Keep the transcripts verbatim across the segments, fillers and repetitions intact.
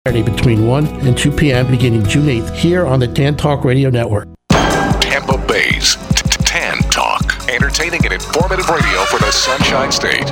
between one and two p.m. beginning June eighth here on the Tan Talk Radio Network. Tampa Bay's Tan Talk, entertaining and informative radio for the Sunshine State.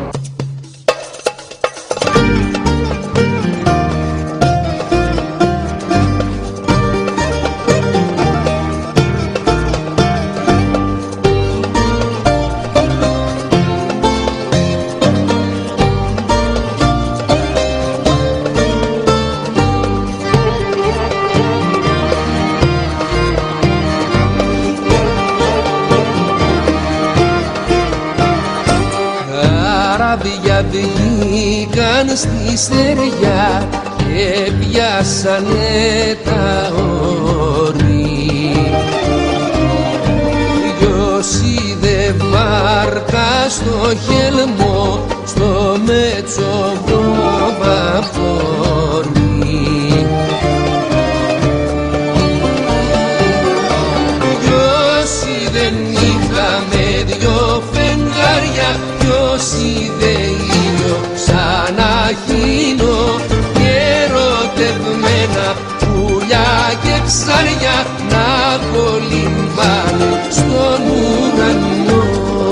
Βγήκαν στη στεριά και πιάσανε τα όρη. Λιώσιδε βάρκα στο χελμό, στο μέτσοβο βαπόρι. Λιώσιδε νύχτα με δυο φεγγάρια, λιώσιδε σαν αχύνω και ερωτευμένα πουλιά και ψάρια να κολυμβάνε στον ουρανό.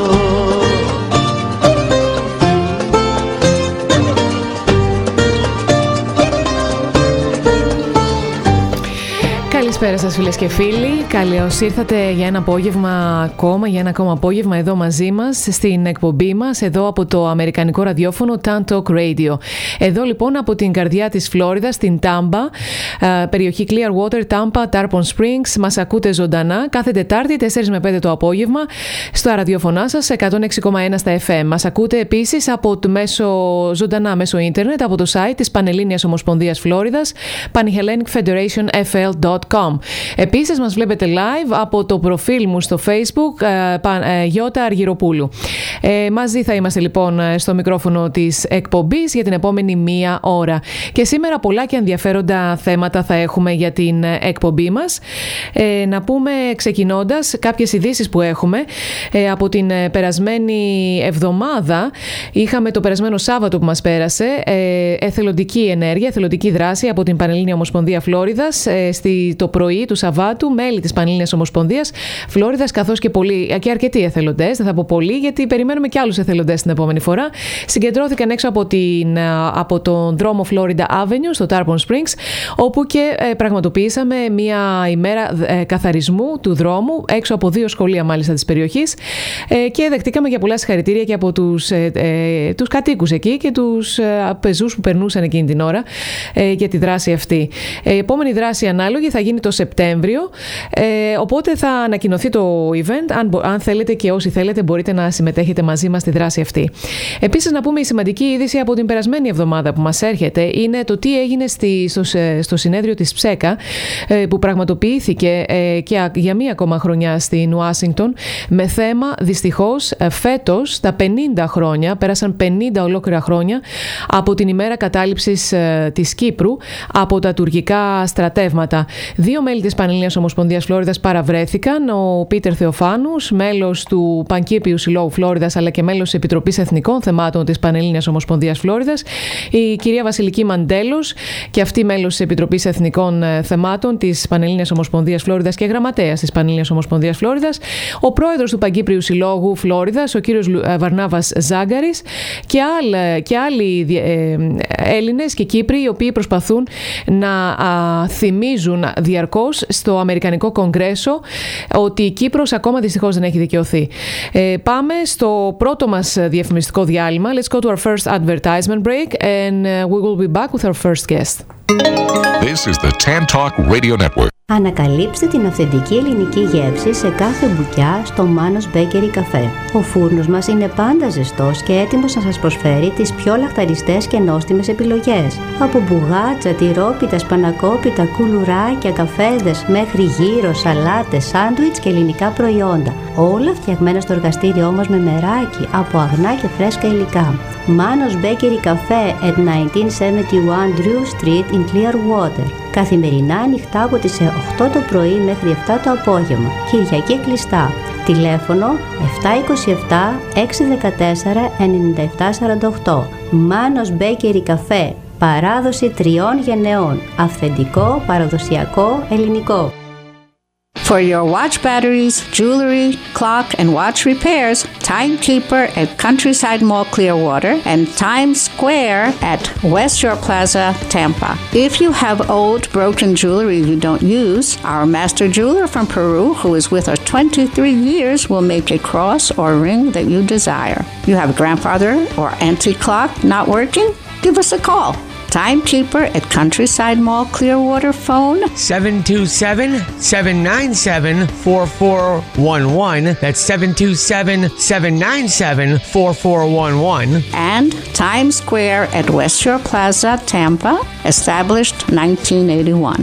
Καλησπέρα σας φίλες και φίλοι, καλώς ήρθατε για ένα απόγευμα ακόμα, για ένα ακόμα απόγευμα εδώ μαζί μας στην εκπομπή μας, εδώ από το αμερικανικό ραδιόφωνο Tan Talk Radio. Εδώ λοιπόν από την καρδιά της Φλόριδας, στην Τάμπα, περιοχή Clearwater, Tampa, Tarpon Springs, μας ακούτε ζωντανά κάθε Τετάρτη τέσσερα με πέντε το απόγευμα στα ραδιοφωνά σας εκατόν έξι κόμμα ένα στα εφ εμ. Μας ακούτε επίσης από το μέσο, ζωντανά μέσω ίντερνετ από το site της Πανελλήνιας Ομοσπονδίας Φλόριδας, Panhellenic Federation F L dot com. Επίσης μας βλέπετε live από το προφίλ μου στο Facebook, Γιώτα Αργυροπούλου. Ε, μαζί θα είμαστε λοιπόν στο μικρόφωνο της εκπομπής για την επόμενη μία ώρα. Και σήμερα πολλά και ενδιαφέροντα θέματα θα έχουμε για την εκπομπή μας. Ε, να πούμε ξεκινώντας κάποιες ειδήσεις που έχουμε. Ε, από την περασμένη εβδομάδα είχαμε το περασμένο Σάββατο που μας πέρασε ε, εθελοντική ενέργεια, εθελοντική δράση από την Πανελλήνια Ομοσπονδία Φλόριδας ε, στη, το πρωί του Σαββάτου, μέλη της Πανελλήνιας Ομοσπονδίας Φλόριδας, καθώς και, πολλοί, και αρκετοί εθελοντές, δεν θα πω πολλοί γιατί περιμένουμε και άλλους εθελοντές την επόμενη φορά, συγκεντρώθηκαν έξω από, την, από τον δρόμο Florida Avenue στο Tarpon Springs, όπου και ε, πραγματοποιήσαμε μια ημέρα ε, καθαρισμού του δρόμου έξω από δύο σχολεία μάλιστα της περιοχής ε, και δεχτήκαμε για πολλά συγχαρητήρια και από τους, ε, ε, τους κατοίκους εκεί και τους ε, πεζούς που περνούσαν εκείνη την ώρα ε, για τη δράση αυτή. Ε, η επόμενη δράση ανάλογη θα γίνει το Σεπτέμβριο, ε, οπότε θα ανακοινωθεί το event. Αν, αν θέλετε και όσοι θέλετε μπορείτε να συμμετέχετε μαζί μας στη δράση αυτή. Επίσης να πούμε η σημαντική είδηση από την περασμένη εβδομάδα που μας έρχεται είναι το τι έγινε στη, στο, στο συνέδριο της Ψέκα ε, που πραγματοποιήθηκε ε, και για μία ακόμα χρονιά στην Ουάσιγκτον με θέμα δυστυχώς φέτος τα πενήντα χρόνια, πέρασαν πενήντα ολόκληρα χρόνια από την ημέρα κατάληψης ε, της Κύπρου από τα τουρκικά στρατεύματα. Δύο μέλη της Πανελλήνιας Ομοσπονδίας Φλόριδας παραβρέθηκαν, ο Πίτερ Θεοφάνους, μέλος του Πανκήπιου Συλλόγου Φλόριδας αλλά και μέλος της Επιτροπής Εθνικών Θεμάτων της Πανελλήνιας Ομοσπονδίας Φλόριδας, η κυρία Βασιλική Μαντέλος και αυτή μέλος της Επιτροπής Εθνικών Θεμάτων της Πανελλήνιας Ομοσπονδίας Φλόριδας και γραμματέας της Πανελλήνιας Ομοσπονδίας Φλόριδας, ο πρόεδρος του Πανκύπριου Συλλόγου Φλόριδας, ο κύριος Βαρνάβας Ζάγκαρης και, άλλ, και άλλοι ε, Έλληνες και Κύπροι οι οποίοι προσπαθούν να α, θυμίζουν διαρκώς στο Αμερικανικό Κογκρέσο ότι η Κύπρος ακόμα δυστυχώς δεν έχει δικαιωθεί. Ε, πάμε στο πρώτο μας διαφημιστικό διάλειμμα. Let's go to our first advertisement break and we will be back with our first guest. This is the Tan Talk Radio Network. Ανακαλύψτε την αυθεντική ελληνική γεύση σε κάθε μπουκιά στο Manos Bakery Café. Ο φούρνος μας είναι πάντα ζεστός και έτοιμος να σας προσφέρει τις πιο λαχταριστές και νόστιμες επιλογές. Από μπουγάτσα, τυρόπιτα, σπανακόπιτα, κουλουράκια, καφέδες, μέχρι γύρο, σαλάτες, σάντουιτς και ελληνικά προϊόντα. Όλα φτιαγμένα στο εργαστήριό μας με μεράκι από αγνά και φρέσκα υλικά. Manos Bakery Café at χίλια εκατόν εβδομήντα ένα Drew Street in Clearwater. Καθημερινά ανοιχτά από τις οκτώ το πρωί μέχρι επτά το απόγευμα. Κυριακή κλειστά. Τηλέφωνο επτά δύο επτά έξι ένα τέσσερα εννιά επτά τέσσερα οκτώ. Manos Bakery Café Παράδοση τριών γενεών. Αυθεντικό, παραδοσιακό, ελληνικό. For your watch batteries, jewelry, clock, and watch repairs, Timekeeper at Countryside Mall Clearwater and Times Square at West Shore Plaza, Tampa. If you have old, broken jewelry you don't use, our master jeweler from Peru, who is with us twenty-three years, will make a cross or ring that you desire. You have a grandfather or antique clock not working? Give us a call. Timekeeper at Countryside Mall Clearwater, phone seven two seven, seven nine seven, four four one one. That's seven two seven, seven nine seven, four four one one. And Times Square at West Shore Plaza, Tampa, established nineteen eighty-one.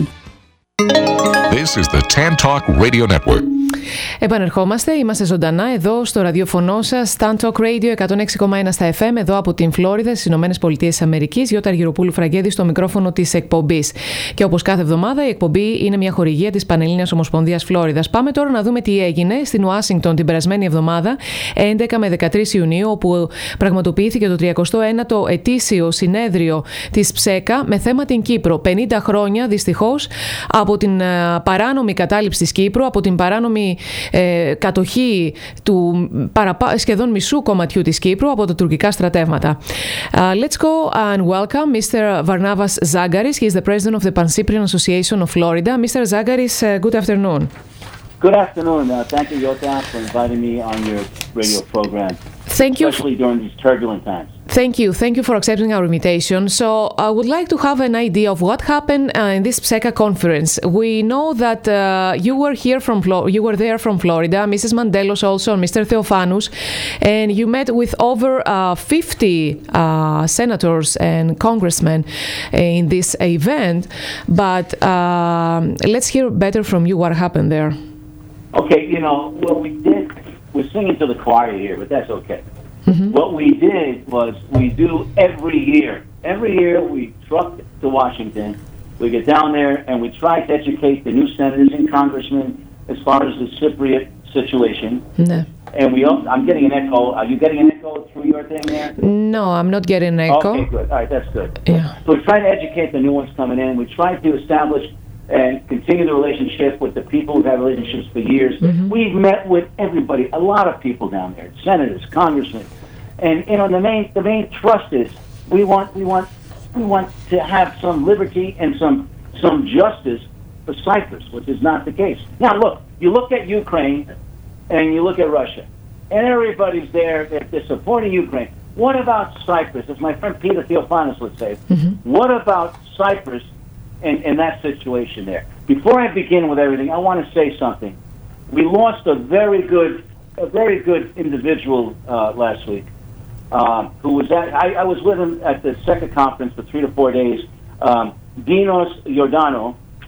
This is the Tan Talk Radio Network. Επανερχόμαστε, είμαστε ζωντανά εδώ στο ραδιοφωνό σας Tan Talk Radio εκατόν έξι κόμμα ένα στα εφ εμ, εδώ από την Φλόριδα στις Ηνωμένες Πολιτείες Αμερικής. Γιώτα Αργυροπούλου Φραγκέδη στο μικρόφωνο της εκπομπής. Και όπως κάθε εβδομάδα η εκπομπή είναι μια χορηγία της Πανελλήνιας Ομοσπονδίας Φλόριδας. Πάμε τώρα να δούμε τι έγινε στην Ουάσιγκτον την περασμένη εβδομάδα, έντεκα με δεκατρείς Ιουνίου, όπου πραγματοποιήθηκε το τριακοστό ένατο ετήσιο συνέδριο της ΨΕΚΑ με θέμα την Κύπρο. πενήντα χρόνια δυστυχώς από την παράνομη κατάληψη της Κύπρου, από την παράνομη Ε, κατοχή του παραπα... σχεδόν μισού κομματιού της Κύπρου από τα τουρκικά στρατεύματα. Uh, let's go and welcome Mister Varnavas Zagaris. He is the president of the Pan-Cyprian Association of Florida. Mister Zagaris, uh, good afternoon. Good afternoon. Uh, thank you, Yota, for inviting me on your radio program. Thank you. Especially during these turbulent times. Thank you. Thank you for accepting our invitation. So I would like to have an idea of what happened uh, in this PSECA conference. We know that uh, you were here from Flo- you were there from Florida, Missus Mandelos also, Mister Theophanous, and you met with over uh, fifty uh, senators and congressmen in this event. But uh, let's hear better from you what happened there. Okay, you know, what we did, we're singing to the choir here, but that's okay. Mm-hmm. What we did was we do every year. Every year we truck to Washington. We get down there and we try to educate the new senators and congressmen as far as the Cypriot situation. No. And we also, I'm getting an echo. Are you getting an echo through your thing there? No, I'm not getting an echo. Okay, good. All right, that's good. Yeah. So we try to educate the new ones coming in. We try to establish and continue the relationship with the people who've had relationships for years. Mm-hmm. We've met with everybody, a lot of people down there, senators, congressmen, and you know the main the main thrust is we want we want we want to have some liberty and some some justice for Cyprus, which is not the case. Now look, you look at Ukraine and you look at Russia, and everybody's there, they're, they're supporting Ukraine. What about Cyprus? As my friend Peter Theophanous would say, mm-hmm. What about Cyprus? In, in that situation there. Before I begin with everything, I want to say something. We lost a very good, a very good individual uh, last week, um, who was at. I, I was with him at the second conference for three to four days. Um, Dinos Giordano.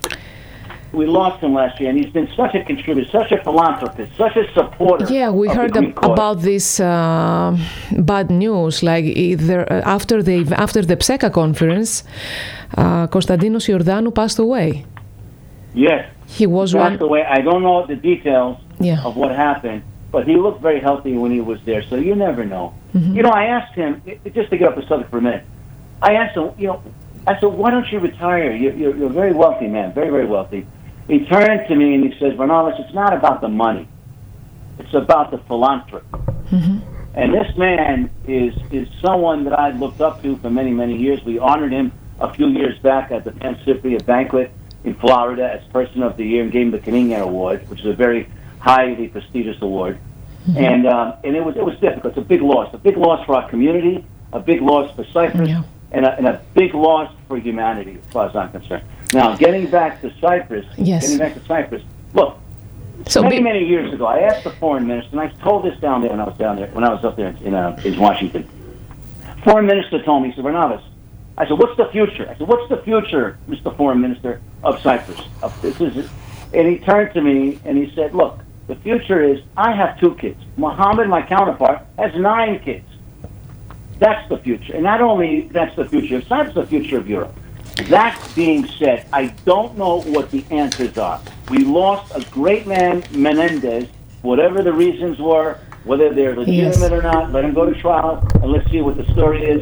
We lost him last year, and he's been such a contributor, such a philanthropist, such a supporter. Yeah, we heard ab- about this uh, bad news. Like either uh, after the after the PSECA conference, uh, Konstantinos Giordano passed away. Yes, he was he passed one... away. I don't know the details yeah. of what happened, but he looked very healthy when he was there. So you never know. Mm-hmm. You know, I asked him just to get up the subject for a minute. I asked him, you know, I said, why don't you retire? You're, you're, you're a very wealthy man, very very wealthy. He turned to me and he says, Varnavas, it's not about the money. It's about the philanthropy. Mm-hmm. And this man is is someone that I looked up to for many, many years. We honored him a few years back at the Pan-Cypriot banquet in Florida as Person of the Year and gave him the Kanigan Award, which is a very highly prestigious award. Mm-hmm. And um, and it was it was difficult. It's a big loss. A big loss for our community, a big loss for Cyprus, yeah. and, a, and a big loss for humanity, as far as I'm concerned. Now, getting back to Cyprus, yes. getting back to Cyprus, look, so many, be- many years ago, I asked the foreign minister, and I told this down there when I was down there, when I was up there in, uh, in Washington. Foreign minister told me, he said, Varnavas, I said, what's the future? I said, what's the future, Mister Foreign Minister, of Cyprus? Of, this is, and he turned to me and he said, look, the future is, I have two kids. Mohammed, my counterpart, has nine kids. That's the future. And not only that's the future of Cyprus, the future of Europe. That being said, I don't know what the answers are. We lost a great man, Menendez, whatever the reasons were, whether they're legitimate yes. or not, let him go to trial, and let's see what the story is.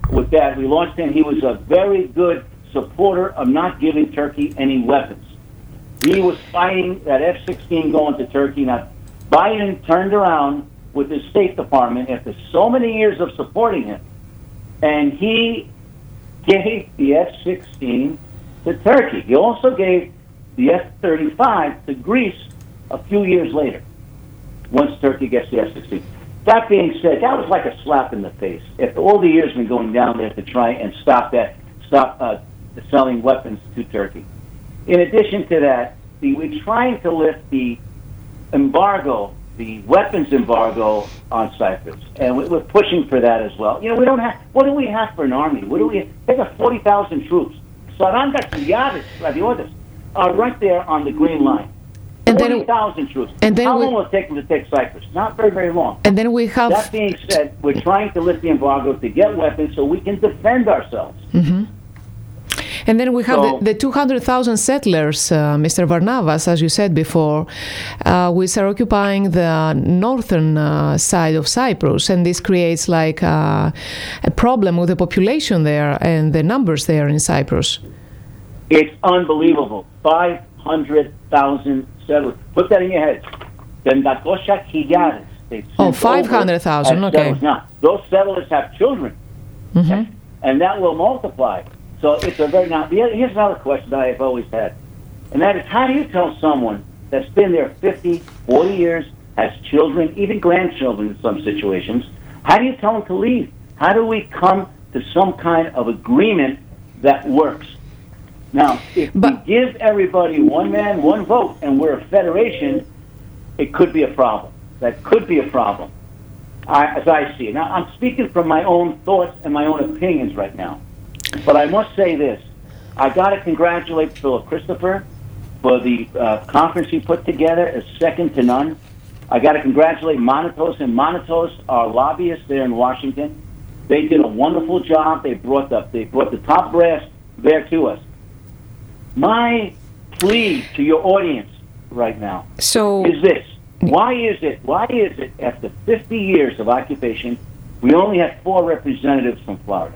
with that. We launched him. He was a very good supporter of not giving Turkey any weapons. He was fighting that F sixteen going to Turkey. Now, Biden turned around with the State Department after so many years of supporting him, and he gave the F sixteen to Turkey. He also gave the F thirty-five to Greece a few years later, once Turkey gets the F sixteen. That being said, that was like a slap in the face. After all the years been going down there to try and stop that, stop uh, selling weapons to Turkey. In addition to that, the, we're trying to lift the embargo, the weapons embargo on Cyprus, and we're pushing for that as well. You know, we don't have. What do we have for an army? What do we? They got forty thousand troops. Saranga Kiyadis, Radiotis, are right there on the Green Line. forty thousand troops. And then How we, long will it take them to take Cyprus? Not very, very long. And then we have. That being said, we're trying to lift the embargo to get weapons so we can defend ourselves. Mm-hmm. And then we have So- the, the two hundred thousand settlers, uh, Mister Varnavas, as you said before, uh, which are occupying the northern uh, side of Cyprus. And this creates like uh, a problem with the population there and the numbers there in Cyprus. It's unbelievable. five hundred thousand settlers. Put that in your head. Tendakosha Kiyadis. Oh, five hundred thousand, okay. Now, those settlers have children. Mm-hmm. And that will multiply. So it's a very... Now, here's another question that I've always had. And that is, how do you tell someone that's been there fifty, forty years, has children, even grandchildren in some situations, how do you tell them to leave? How do we come to some kind of agreement that works? Now, if But- we give everybody one man, one vote, and we're a federation, it could be a problem. That could be a problem, I, as I see it. Now, I'm speaking from my own thoughts and my own opinions right now. But I must say this. I got to congratulate Philip Christopher for the uh, conference he put together. Is second to none. I got to congratulate Monatos, and Monatos are lobbyists there in Washington. They did a wonderful job. They brought the, they brought the top brass there to us. My plea to your audience right now So, is this. Why is it, why is it after fifty years of occupation, we only have four representatives from Florida?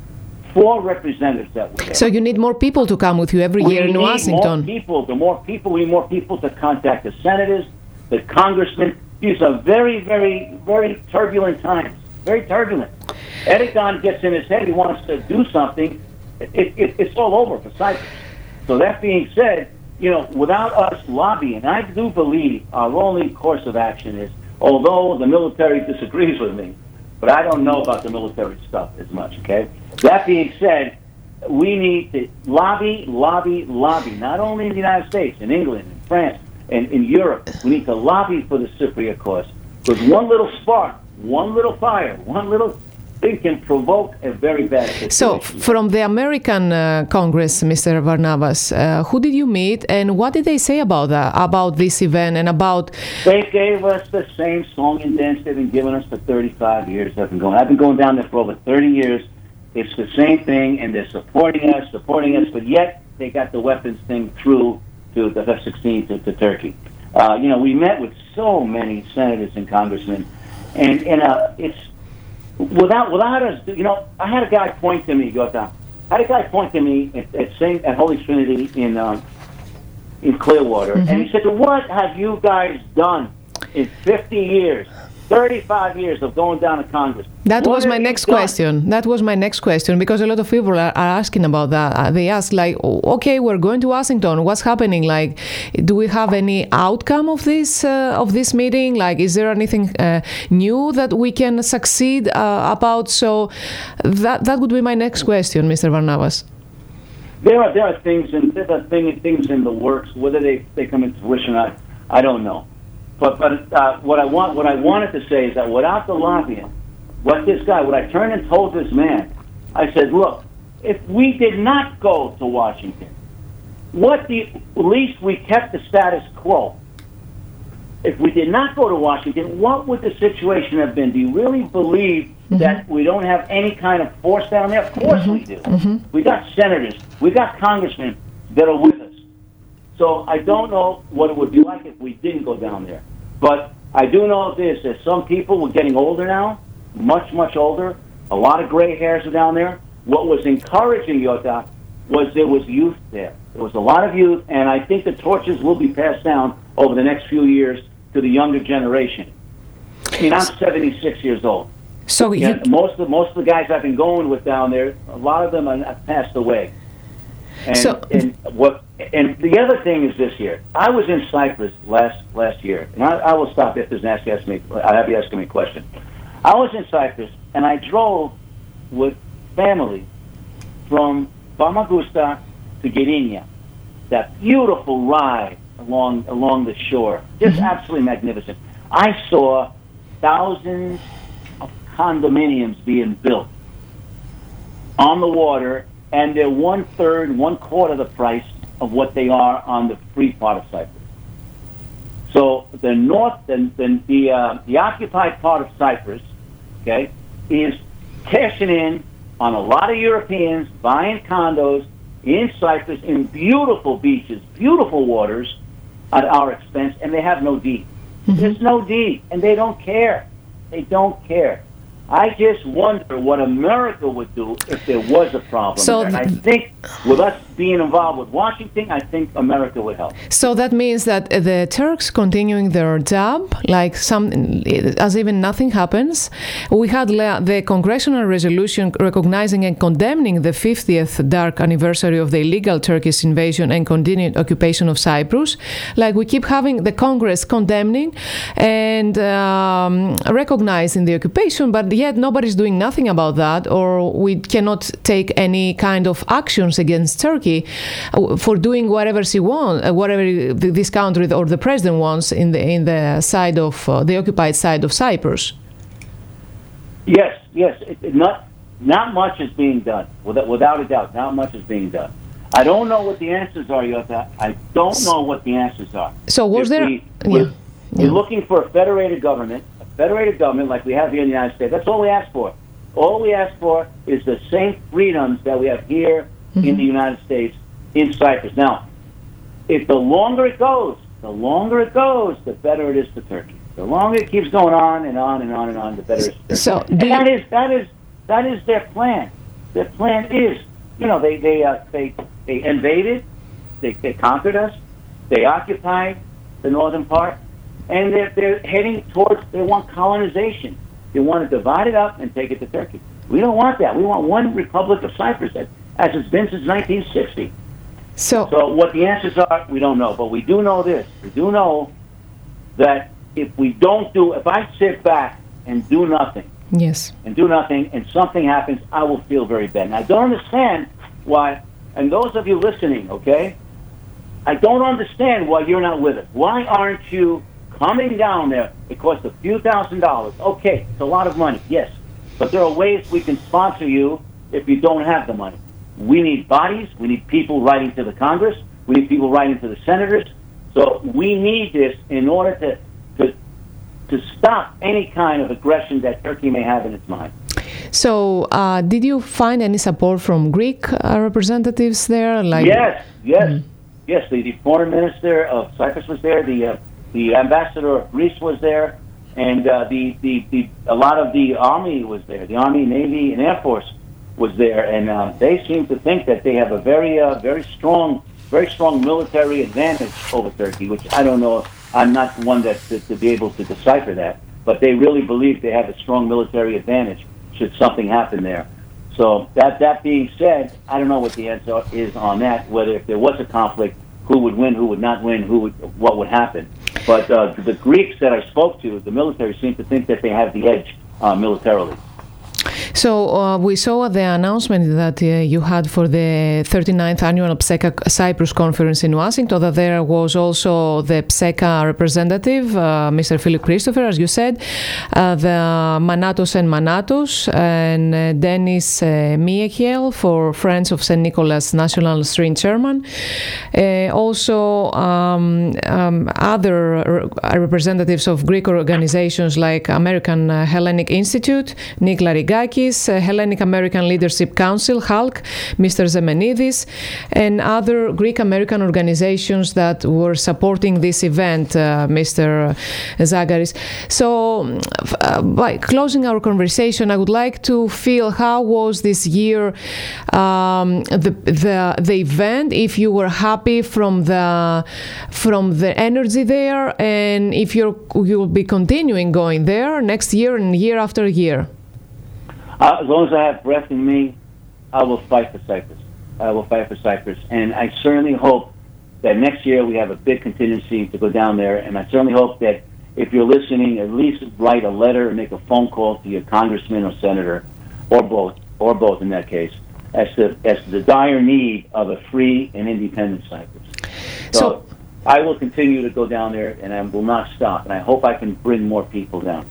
Four representatives that were there. so you need more people to come with you every we year in need Washington. more people. The more people, we need more people to contact the senators, the congressmen. These are very, very, very turbulent times. Very turbulent. Erdogan gets in his head, he wants to do something. It, it, it's all over for Cyprus. So that being said, you know, without us lobbying, I do believe our only course of action is, although the military disagrees with me, but I don't know about the military stuff as much, okay? That being said, we need to lobby, lobby, lobby, not only in the United States, in England, in France, and in Europe. We need to lobby for the Cypriot cause. Because one little spark, one little fire, one little thing can provoke a very bad situation. So, from the American uh, Congress, Mister Varnavas, uh, who did you meet and what did they say about that, about this event and about... They gave us the same song and dance they've been giving us for thirty-five years. I've been going. I've been going down there for over thirty years. It's the same thing, and they're supporting us, supporting us, but yet they got the weapons thing through to the F sixteen to, to Turkey. Uh, you know, we met with so many senators and congressmen, and and uh, it's without without us. You know, I had a guy point to me, Gota. I had a guy point to me at, at Saint at Holy Trinity in um, in Clearwater, mm-hmm. and he said, "What have you guys done in fifty years?" thirty-five years of going down to Congress. That What was my have you next done? question. That was my next question because a lot of people are, are asking about that. Uh, They ask like, "Oh, okay, we're going to Washington. What's happening? Like, do we have any outcome of this uh, of this meeting? Like, is there anything uh, new that we can succeed uh, about?" So that that would be my next question, Mister Varnavas. There are there are things in there are thing, things in the works. Whether they, they come into fruition, I I don't know. But but uh, what I want what I wanted to say is that without the lobbying, what this guy, what I turned and told this man, I said, look, if we did not go to Washington, what the at least we kept the status quo. If we did not go to Washington, what would the situation have been? Do you really believe mm-hmm. that we don't have any kind of force down there? Of course mm-hmm. we do. Mm-hmm. We got senators, we got congressmen that are with us. So I don't know what it would be like if we didn't go down there. But I do know this, that some people were getting older now, much, much older, A lot of gray hairs are down there. What was encouraging, Yota, was there was youth there. There was a lot of youth, and I think the torches will be passed down over the next few years to the younger generation. I mean, I'm seventy-six years old. So you... yeah, most of the, most of the guys I've been going with down there, a lot of them have passed away. And, so, and what? And the other thing is this year. I was in Cyprus last last year, and I, I will stop if there's an ask, ask me. I have you asking me a question. I was in Cyprus, and I drove with family from Famagusta to Gdynia. That beautiful ride along along the shore, just mm-hmm. absolutely magnificent. I saw thousands of condominiums being built on the water, and they're one third, one quarter the price of what they are on the free part of Cyprus. So the north, the the the, uh, the occupied part of Cyprus, okay, is cashing in on a lot of Europeans buying condos in Cyprus in beautiful beaches, beautiful waters at our expense, and they have no deed. Mm-hmm. There's no deed, and they don't care. They don't care. I just wonder what America would do if there was a problem. So and I think with us being involved with Washington, I think America would help. So that means that the Turks continuing their job, like some, as even nothing happens. We had the congressional resolution recognizing and condemning the fiftieth dark anniversary of the illegal Turkish invasion and continued occupation of Cyprus. Like we keep having the Congress condemning and um, recognizing the occupation, but yet nobody's doing nothing about that, or we cannot take any kind of actions against Turkey for doing whatever she wants, whatever this country or the president wants in the in the side of uh, the occupied side of Cyprus. Yes, yes, it, it not not much is being done. Without, without a doubt, not much is being done. I don't know what the answers are, Yota. I don't know what the answers are. So was if there? We, yeah. We're, we're yeah. looking for a federated government. Federated government like we have here in the United States. That's all we ask for. All we ask for is the same freedoms that we have here mm-hmm. in the United States, in Cyprus. Now, if the longer it goes, the longer it goes, the better it is to Turkey. The longer it keeps going on and on and on and on, the better it is to Turkey. So and that is that is that is their plan. Their plan is, you know, they they uh, they they invaded, they they conquered us, they occupied the northern part. And they're, they're heading towards, they want colonization. They want to divide it up and take it to Turkey. We don't want that. We want one Republic of Cyprus, as it's been since nineteen sixty. So, so what the answers are, we don't know. But we do know this. We do know that if we don't do, if I sit back and do nothing, yes, and do nothing, and something happens, I will feel very bad. And I don't understand why, and those of you listening, okay, I don't understand why you're not with us. Why aren't you coming down there? It costs a few thousand dollars. Okay, it's a lot of money, yes. But there are ways we can sponsor you if you don't have the money. We need bodies. We need people writing to the Congress. We need people writing to the senators. So we need this in order to to, to stop any kind of aggression that Turkey may have in its mind. So uh, did you find any support from Greek uh, representatives there? Like Yes, yes. Mm-hmm. Yes, the, the foreign minister of Cyprus was there. The uh, The ambassador of Greece was there, and uh, the, the, the a lot of the army was there. The Army, Navy, and Air Force was there, and uh, they seem to think that they have a very, uh, very strong, very strong military advantage over Turkey. Which I don't know. I'm not one that to, to be able to decipher that, but they really believe they have a strong military advantage should something happen there. So that that being said, I don't know what the answer is on that. Whether if there was a conflict, who would win, who would not win, who would, what would happen. But uh, the Greeks that I spoke to, the military, seem to think that they have the edge uh, militarily. So uh, we saw the announcement that uh, you had for the thirty-ninth annual PSECA Cyprus conference in Washington, that there was also the PSECA representative, uh, Mister Philip Christopher, as you said, uh, the Manatos and Manatos, and uh, Dennis uh, Miechiel for Friends of Saint Nicholas National Stream Chairman. Uh, also um, um, other re- representatives of Greek organizations like American Hellenic Institute, Nick Larigakis, Zemeridis, uh, Hellenic American Leadership Council, H A L C, Mister Zemenidis, and other Greek American organizations that were supporting this event, uh, Mister Zagaris. So, uh, by closing our conversation, I would like to feel how was this year, um, the the the event. If you were happy from the from the energy there, and if you're you will be continuing going there next year and year after year. Uh, as long as I have breath in me, I will fight for Cyprus. I will fight for Cyprus, and I certainly hope that next year we have a big contingency to go down there. And I certainly hope that if you're listening, at least write a letter and make a phone call to your congressman or senator, or both, or both in that case, as to as to the dire need of a free and independent Cyprus. So, so I will continue to go down there, and I will not stop. And I hope I can bring more people down.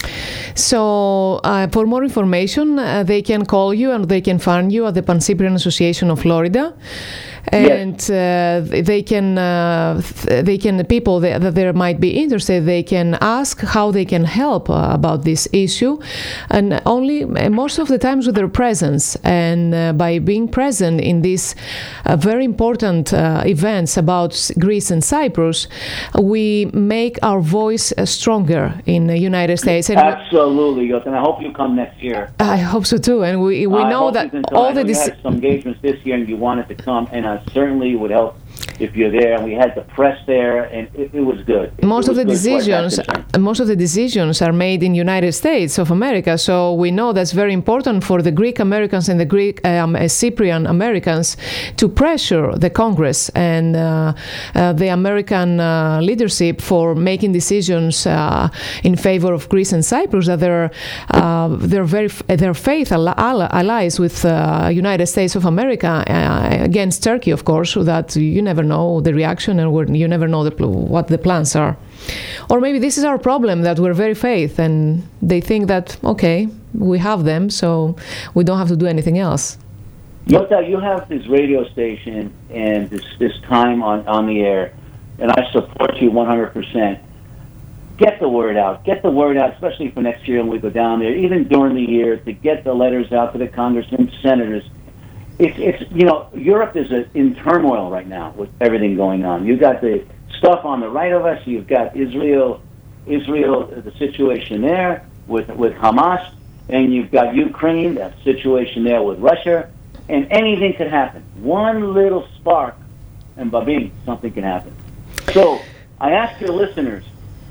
So, uh, for more information, uh, they can call you and they can find you at the Pan-Cyprian Association of Florida. And yes. uh, they can, uh, they can, people that, that there might be interested, they can ask how they can help uh, about this issue, and only most of the times with their presence, and uh, by being present in these uh, very important uh, events about Greece and Cyprus, we make our voice uh, stronger in the United States. And absolutely, and I hope you come next year. I hope so too, and we we I know that all the dis- had some engagements this year, and you wanted to come, and I certainly would help if you're there. And we had the press there, and it, it was good. It, most it of the decisions, most of the decisions are made in United States of America. So we know that's very important for the Greek Americans and the Greek um, Cyprian Americans to pressure the Congress and uh, uh, the American uh, leadership for making decisions uh, in favor of Greece and Cyprus. That they're uh, they're very their faith allies with uh, United States of America uh, against Turkey, of course. So that you never know the reaction, and you never know the, what the plans are. Or maybe this is our problem, that we're very faith, and they think that, okay, we have them, so we don't have to do anything else. Yota, you have this radio station and this, this time on, on the air, and I support you one hundred percent. Get the word out. Get the word out, especially for next year when we go down there, even during the year, to get the letters out to the congressmen, senators. It's, it's you know, Europe is a, in turmoil right now with everything going on. You've got the stuff on the right of us. You've got Israel, Israel, the situation there with with Hamas, and you've got Ukraine, that situation there with Russia, and anything could happen. One little spark, and babing, something can happen. So I ask your listeners,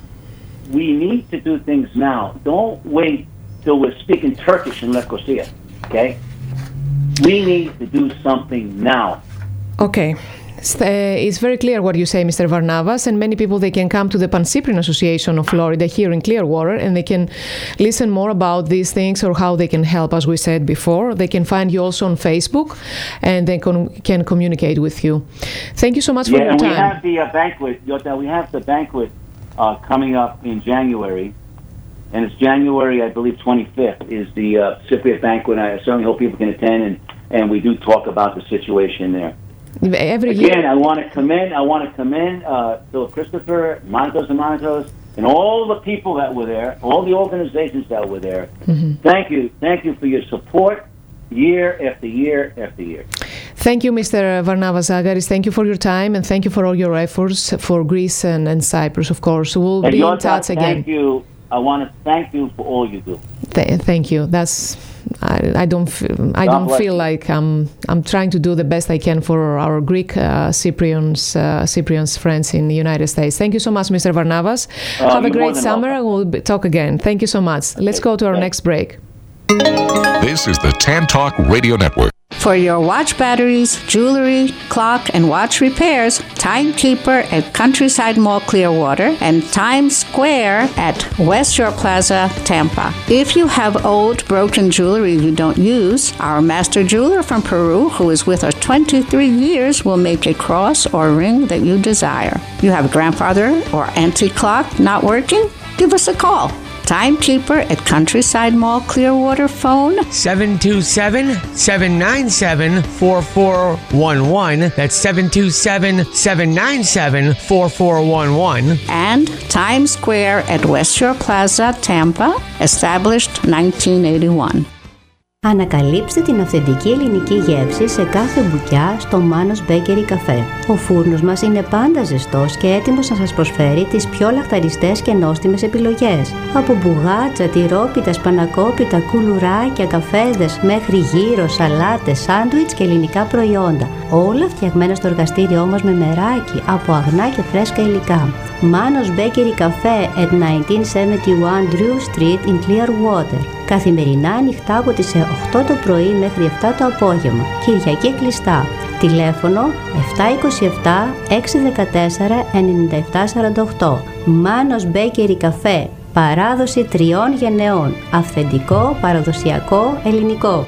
we need to do things now. Don't wait till we're speaking Turkish in Lefkosia, okay? We need to do something now. Okay. It's very clear what you say, Mister Varnavas, and many people, they can come to the Pan-Cyprian Association of Florida here in Clearwater, and they can listen more about these things or how they can help, as we said before. They can find you also on Facebook, and they can, can communicate with you. Thank you so much for yeah, your and time. We have the uh, banquet, Yota, we have the banquet uh, coming up in January, and it's January, I believe, twenty-fifth is the uh, Cypriot banquet. I certainly hope people can attend, and, and we do talk about the situation there. Every Again, year. I want to commend, I want to commend uh, Philip Christopher, Monatos and Monatos, and all the people that were there, all the organizations that were there. Mm-hmm. Thank you. Thank you for your support year after year after year. Thank you, Mister Varnavas Zagaris. Thank you for your time, and thank you for all your efforts for Greece and, and Cyprus, of course. We'll and be Yota, in touch again. Thank you. I want to thank you for all you do. Th- thank you. That's I, I don't feel, I don't feel like I'm I'm trying to do the best I can for our Greek uh, Cyprians uh, Cyprians friends in the United States. Thank you so much, Mister Varnavas. Uh, Have a great summer. Welcome. We'll be, talk again. Thank you so much. Let's go to our next break. This is the Tan Talk Radio Network. For your watch batteries, jewelry, clock, and watch repairs, Timekeeper at Countryside Mall Clearwater and Times Square at West Shore Plaza, Tampa. If you have old, broken jewelry you don't use, our master jeweler from Peru, who is with us twenty-three years, will make a cross or ring that you desire. You have a grandfather or antique clock not working? Give us a call. Timekeeper at Countryside Mall Clearwater, phone seven two seven, seven nine seven, four four one one. That's seven two seven, seven nine seven, four four one one. And Times Square at West Shore Plaza, Tampa, established nineteen eighty-one. Ανακαλύψτε την αυθεντική ελληνική γεύση σε κάθε μπουκιά στο Manos Bakery Café. Ο φούρνος μας είναι πάντα ζεστός και έτοιμος να σας προσφέρει τις πιο λαχταριστές και νόστιμες επιλογές. Από μπουγάτσα, τυρόπιτα, σπανακόπιτα, κουλουράκια, καφέδες, μέχρι γύρο, σαλάτες, σάντουιτς και ελληνικά προϊόντα. Όλα φτιαγμένα στο εργαστήριό μας με μεράκι από αγνά και φρέσκα υλικά. Manos Bakery Café at χίλια εννιακόσια εβδομήντα ένα Drew Street in Clearwater. Καθημερινά ανοιχτά από τις οκτώ το πρωί μέχρι επτά το απόγευμα. Κυριακή κλειστά. Τηλέφωνο επτά δύο επτά έξι ένα τέσσερα εννιά επτά τέσσερα οκτώ. Manos Bakery Café. Παράδοση τριών γενεών. Αυθεντικό, παραδοσιακό, ελληνικό.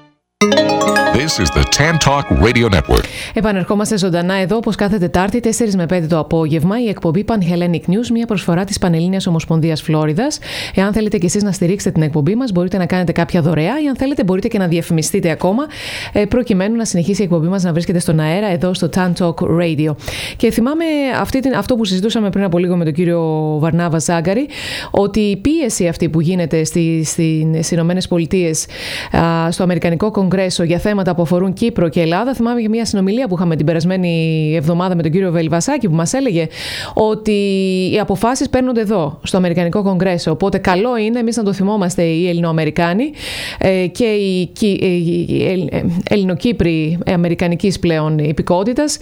This is the Tan Talk Radio Network. Επανερχόμαστε ζωντανά εδώ, όπως κάθε Τετάρτη, τέσσερα με πέντε το απόγευμα, η εκπομπή Pan-Hellenic News, μια προσφορά της Πανελλήνιας Ομοσπονδίας Φλόριδας. Εάν θέλετε κι εσείς να στηρίξετε την εκπομπή μας, μπορείτε να κάνετε κάποια δωρεά, ή αν θέλετε, μπορείτε και να διαφημιστείτε ακόμα, προκειμένου να συνεχίσει η εκπομπή μας να βρίσκεται στον αέρα εδώ στο Tan Talk Radio. Και θυμάμαι αυτή την, αυτό που συζητούσαμε πριν από λίγο με τον κύριο Βαρνάβα Ζάγκαρη, ότι η πίεση αυτή που γίνεται στις Ηνωμένες Πολιτείες, στο Αμερικανικό Κογκρέσο για θέματα που αφορούν Κύπρο και Ελλάδα. Θυμάμαι για μια συνομιλία που είχαμε την περασμένη εβδομάδα με τον κύριο Βελβασάκη, που μας έλεγε ότι οι αποφάσεις παίρνονται εδώ, στο Αμερικανικό Κογκρέσο. Οπότε καλό είναι εμείς να το θυμόμαστε, οι Ελληνοαμερικάνοι και οι Ελληνοκύπροι αμερικανικής πλέον υπηκότητας,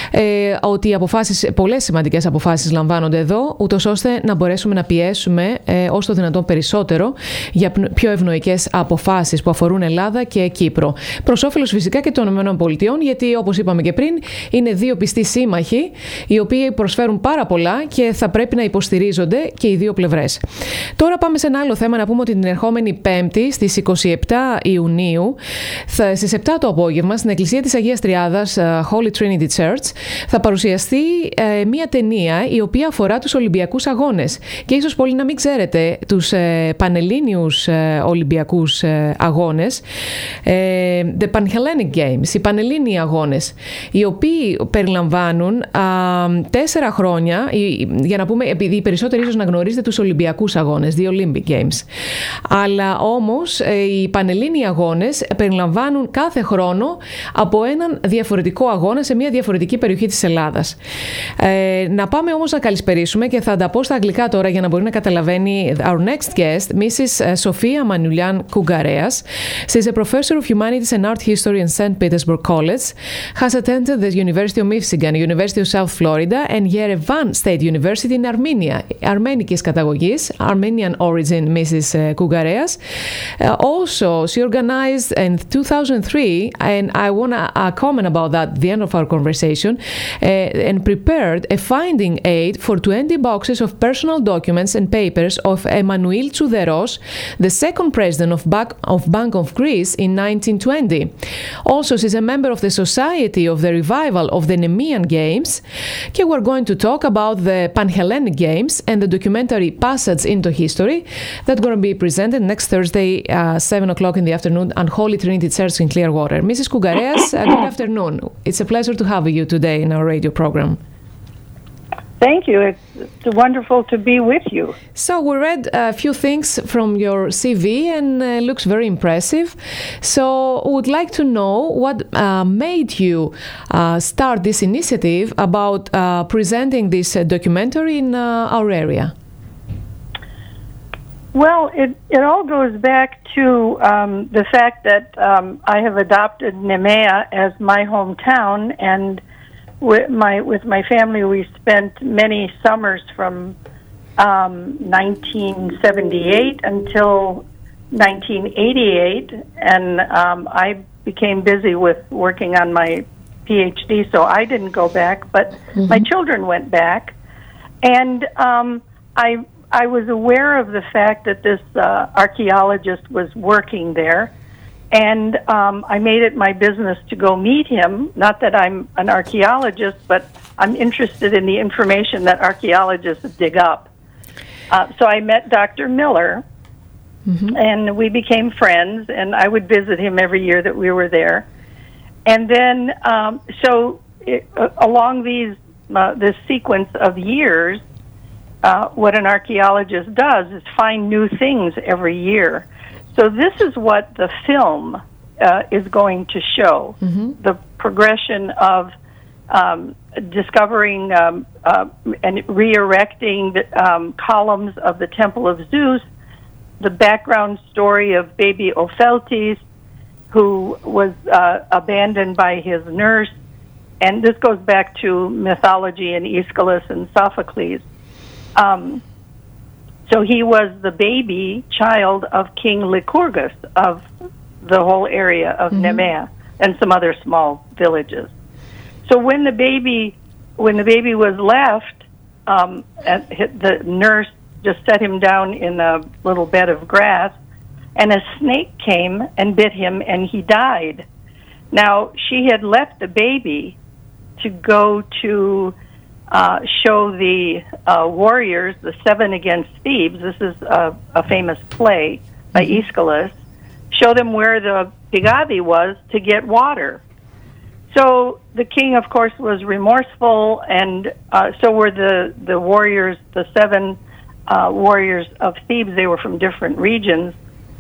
ότι οι αποφάσεις, πολλές σημαντικές αποφάσεις λαμβάνονται εδώ, ούτως ώστε να μπορέσουμε να πιέσουμε όσο το δυνατόν περισσότερο για πιο ευνοϊκές αποφάσεις που αφορούν Ελλάδα και Κύπρο. Προς όφελος φυσικά και των ΗΠΑ, γιατί όπως είπαμε και πριν, είναι δύο πιστοί σύμμαχοι, οι οποίοι προσφέρουν πάρα πολλά και θα πρέπει να υποστηρίζονται και οι δύο πλευρές. Τώρα πάμε σε ένα άλλο θέμα, να πούμε ότι την ερχόμενη Πέμπτη, στις είκοσι επτά Ιουνίου, θα, στις επτά το απόγευμα, στην Εκκλησία της Αγίας Τριάδας, Holy Trinity Church, θα παρουσιαστεί ε, μία ταινία η οποία αφορά τους Ολυμπιακούς Αγώνες. Και ίσως πολλοί να μην ξέρετε τους ε, Πανελλήνιους ε, Ολυμπιακούς ε, Αγώνες, ε, The Pan-Hellenic Games, οι Πανελλήνιοι Αγώνες, οι οποίοι περιλαμβάνουν α, τέσσερα χρόνια, για να πούμε, επειδή οι περισσότεροι ίσως να γνωρίζετε τους Ολυμπιακούς Αγώνες, the Olympic Games. Αλλά όμως οι Πανελλήνιοι Αγώνες περιλαμβάνουν κάθε χρόνο από έναν διαφορετικό αγώνα σε μια διαφορετική περιοχή της Ελλάδας. Ε, να πάμε όμως να καλησπερίσουμε, και θα τα πω στα αγγλικά τώρα για να μπορεί να καταλαβαίνει, our next guest, Missus Sofia Manoulian Kougareas. She's a professor of humanities and art history in Saint Petersburg College, has attended the University of Michigan, University of South Florida and Yerevan State University in Armenia. Αρμένικης καταγωγής, Armenian origin, Missus Kougareas. Uh, also, she organized in two thousand three, and I want to uh, comment about that at the end of our conversation, uh, and prepared a finding aid for twenty boxes of personal documents and papers of Emmanuil Tsouderos, the second president of, Ba- of Bank of Greece in nineteen twenty. Also, she's a member of the Society of the Revival of the Nemean Games. Okay, we're going to talk about the Pan-Hellenic Games and the documentary Passage into History that's going to be presented next Thursday, uh, seven o'clock in the afternoon at Holy Trinity Church in Clearwater. Missus Kougareas, uh, good afternoon. It's a pleasure to have you today in our radio program. Thank you. It's, it's wonderful to be with you. So we read a few things from your C V and uh, looks very impressive. So we would like to know what uh, made you uh, start this initiative about uh, presenting this uh, documentary in uh, our area. Well, it, it all goes back to um, the fact that um, I have adopted Nemea as my hometown, and With my with my family, we spent many summers from um, nineteen seventy-eight until nineteen eighty-eight, and um, I became busy with working on my PhD, so I didn't go back. But mm-hmm. my children went back, and um, I I was aware of the fact that this uh, archaeologist was working there. And um, I made it my business to go meet him. Not that I'm an archaeologist, but I'm interested in the information that archaeologists dig up. Uh, so I met Doctor Miller, mm-hmm. and we became friends, and I would visit him every year that we were there. And then, um, so it, uh, along these uh, this sequence of years, uh, what an archaeologist does is find new things every year. So this is what the film uh, is going to show, mm-hmm. the progression of um, discovering um, uh, and re-erecting the um, columns of the Temple of Zeus, the background story of baby Opheltes, who was uh, abandoned by his nurse, and this goes back to mythology and Aeschylus and Sophocles. Um, so he was the baby child of King Lycurgus of the whole area of mm-hmm. Nemea and some other small villages. So when the baby, when the baby was left, um, at, the nurse just set him down in a little bed of grass, and a snake came and bit him, and he died. Now, she had left the baby to go to uh, show the uh, warriors, the Seven Against Thebes. This is a, a famous play by mm-hmm. Aeschylus. Show them where the Pigavi was to get water. So the king, of course, was remorseful, and uh, so were the, the warriors, the seven uh, warriors of Thebes. They were from different regions.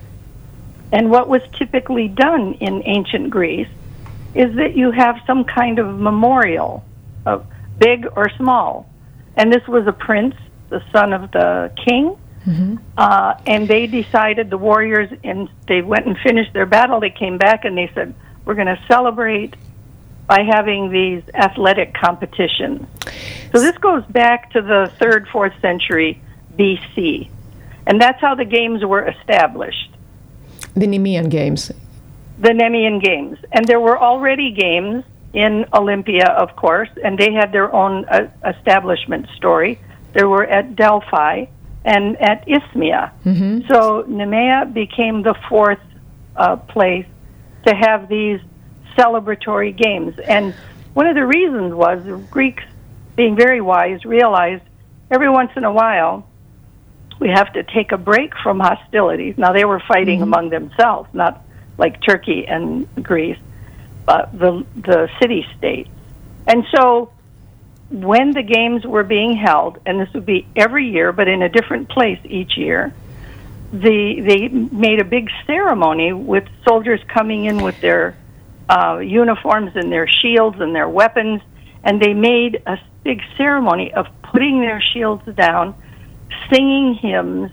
And what was typically done in ancient Greece is that you have some kind of memorial, of big or small. And this was a prince, the son of the king, mm-hmm. uh, and they decided, the warriors, and they went and finished their battle. They came back and they said, we're going to celebrate by having these athletic competitions. So this goes back to the third, fourth century B C. And that's how the games were established. The Nemean Games. The Nemean Games. And there were already games in Olympia, of course, and they had their own uh, establishment story. There were at Delphi and at Isthmia. Mm-hmm. So Nemea became the fourth uh, place to have these celebratory games. And one of the reasons was the Greeks, being very wise, realized every once in a while we have to take a break from hostilities. Now, they were fighting mm-hmm. among themselves, not like Turkey and Greece, but the the city-states. And so when the games were being held, and this would be every year, but in a different place each year, the they made a big ceremony with soldiers coming in with their uh, uniforms and their shields and their weapons, and they made a big ceremony of putting their shields down, singing hymns,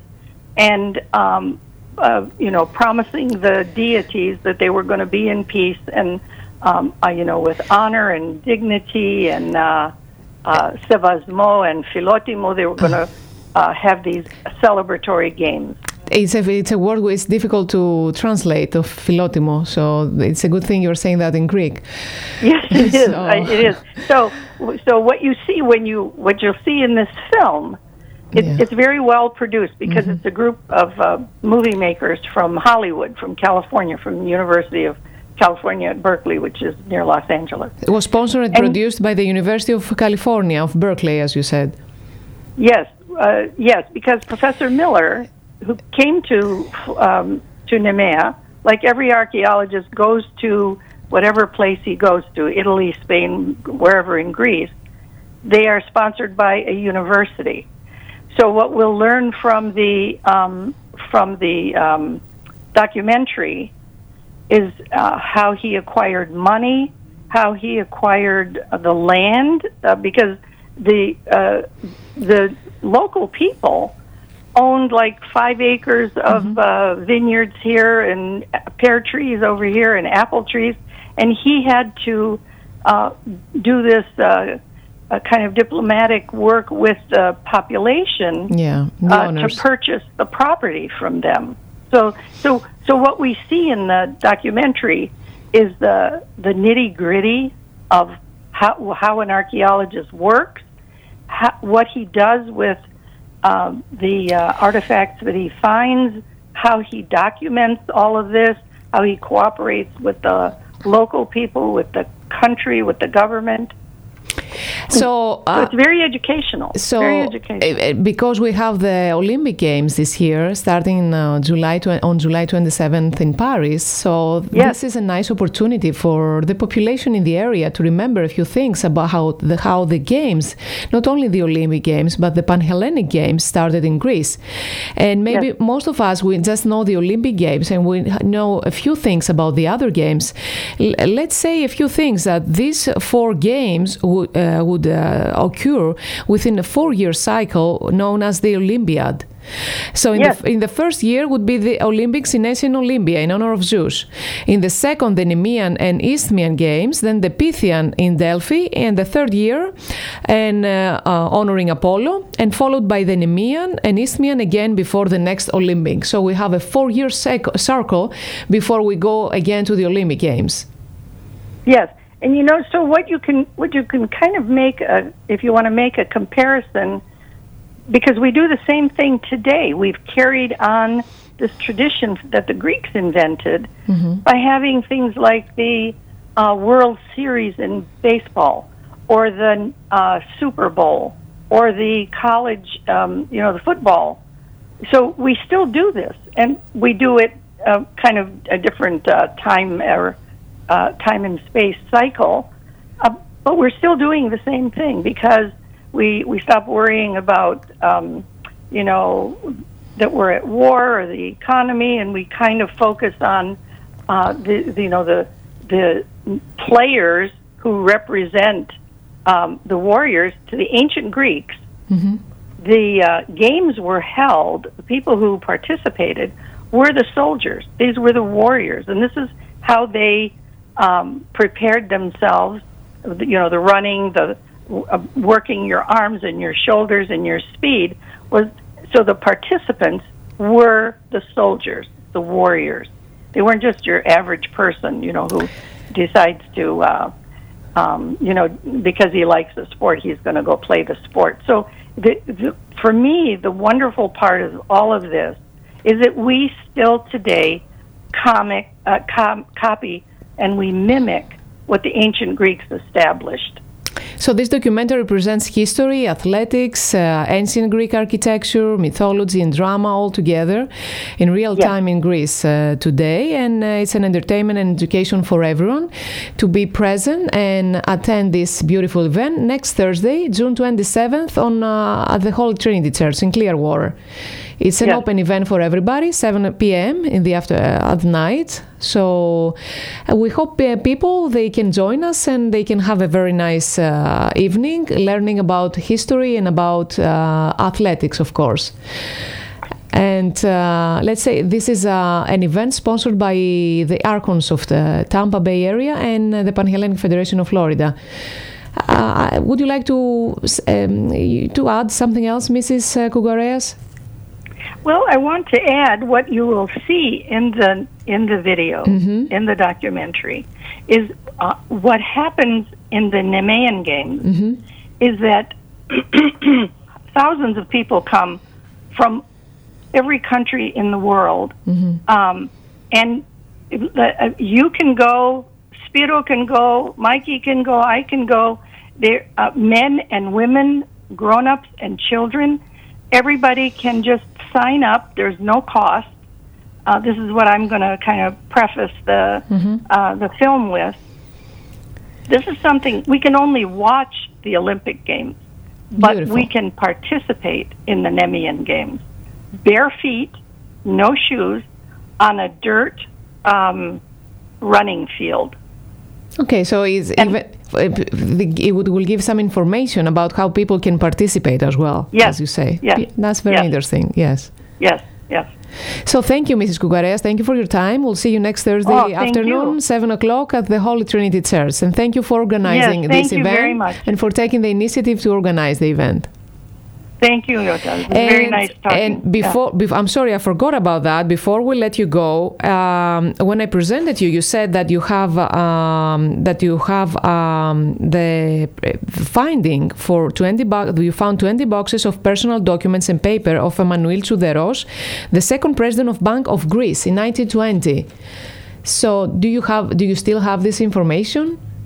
and um, uh, you know, promising the deities that they were going to be in peace and um, uh, you know, with honor and dignity, and uh, uh, Sevasmo and Philotimo. They were going to uh, have these celebratory games. It's a it's a word it's difficult to translate, of Philotimo. So it's a good thing you're saying that in Greek. Yes, it is. So. I, it is. So so what you see when you what you'll see in this film. It, yeah. It's very well produced because mm-hmm. it's a group of uh, movie makers from Hollywood, from California, from the University of California at Berkeley, which is near Los Angeles. It was sponsored and, and produced by the University of California, of Berkeley, as you said. Yes, uh, yes, because Professor Miller, who came to um, to Nemea, like every archaeologist goes to whatever place he goes to, Italy, Spain, wherever in Greece, they are sponsored by a university. So what we'll learn from the um, from the um, documentary is uh, how he acquired money, how he acquired uh, the land, uh, because the uh, the local people owned like five acres of mm-hmm. uh, vineyards here and pear trees over here and apple trees, and he had to uh, do this. Uh, a kind of diplomatic work with the population yeah, uh, to purchase the property from them. So, so, so what we see in the documentary is the the nitty gritty of how how an archaeologist works, how, what he does with um, the uh, artifacts that he finds, how he documents all of this, how he cooperates with the local people, with the country, with the government. So, uh, so it's very educational. So, very educational. because we have the Olympic Games this year, starting uh, July tw- on July twenty-seventh in Paris. So yes. this is a nice opportunity for the population in the area to remember a few things about how the how the games, not only the Olympic Games, but the Pan-Hellenic Games started in Greece. And maybe yes. most of us, we just know the Olympic Games and we know a few things about the other games. L- let's say a few things that these four games w- uh, would uh, occur within a four-year cycle known as the Olympiad. So in, yes. the, in the first year would be the Olympics in ancient Olympia in honor of Zeus. In the second, the Nemean and Isthmian Games, then the Pythian in Delphi, and the third year, and uh, uh, honoring Apollo, and followed by the Nemean and Isthmian again before the next Olympics. So we have a four-year sec- circle before we go again to the Olympic Games. Yes, and you know, so what you can what you can kind of make a, if you want to make a comparison. Because we do the same thing today. We've carried on this tradition that the Greeks invented mm-hmm. by having things like the uh, World Series in baseball, or the uh, Super Bowl, or the college, um, you know, the football. So we still do this, and we do it uh, kind of a different uh, time or uh, time and space cycle, uh, but we're still doing the same thing because. We we stop worrying about, um, you know, that we're at war or the economy, and we kind of focus on, uh, the, the you know the the players who represent um, the warriors. To the ancient Greeks, mm-hmm. the uh, games were held. The people who participated were the soldiers. These were the warriors, and this is how they um, prepared themselves. You know, the running, the Uh, working your arms and your shoulders and your speed was so the participants were the soldiers, the warriors. They weren't just your average person, you know, who decides to, uh, um, you know, because he likes the sport, he's going to go play the sport. So the, the, for me, the wonderful part of all of this is that we still today comic, uh, com- copy and we mimic what the ancient Greeks established. So this documentary presents history, athletics, uh, ancient Greek architecture, mythology, and drama all together in real yes. time in Greece uh, today. And uh, it's an entertainment and education for everyone to be present and attend this beautiful event next Thursday, June twenty-seventh, on uh, at the Holy Trinity Church in Clearwater. It's an yes. open event for everybody, seven p.m. in the after uh, at night. So uh, we hope uh, people they can join us and they can have a very nice uh, evening, learning about history and about uh, athletics, of course. And uh, let's say this is uh, an event sponsored by the Archons of the Tampa Bay area and uh, the Pan-Hellenic Federation of Florida. Uh, would you like to um, to add something else, Missus Kougareas? Well, I want to add what you will see in the in the video, mm-hmm. in the documentary, is uh, what happens in the Nemean Games mm-hmm. is that thousands of people come from every country in the world, mm-hmm. um, and uh, you can go, Spiro can go, Mikey can go, I can go. There, uh, men and women, grown-ups and children, everybody can just sign up. There's no cost. Uh, this is what I'm going to kind of preface the mm-hmm. uh, the film with. This is something we can only watch the Olympic Games, but Beautiful. We can participate in the Nemean Games. Bare feet, no shoes, on a dirt um, running field. Okay, so it's even, it would, will give some information about how people can participate as well, yes. as you say. Yes. That's very yes. interesting, yes. Yes, yes. So thank you, Missus Kougareas. Thank you for your time. We'll see you next Thursday oh, afternoon, you. seven o'clock at the Holy Trinity Church. And thank you for organizing yes, this you event very much. and for taking the initiative to organize the event. Thank you, Yota. It was and, very nice talking. And before, yeah. before, I'm sorry, I forgot about that. Before we let you go, um, when I presented you, you said that you have um, that you have um, the finding for twenty. Bo- you found twenty boxes of personal documents and paper of Emmanuel Tsouderos, the second president of Bank of Greece in nineteen twenty. So, do you have? Do you still have this information?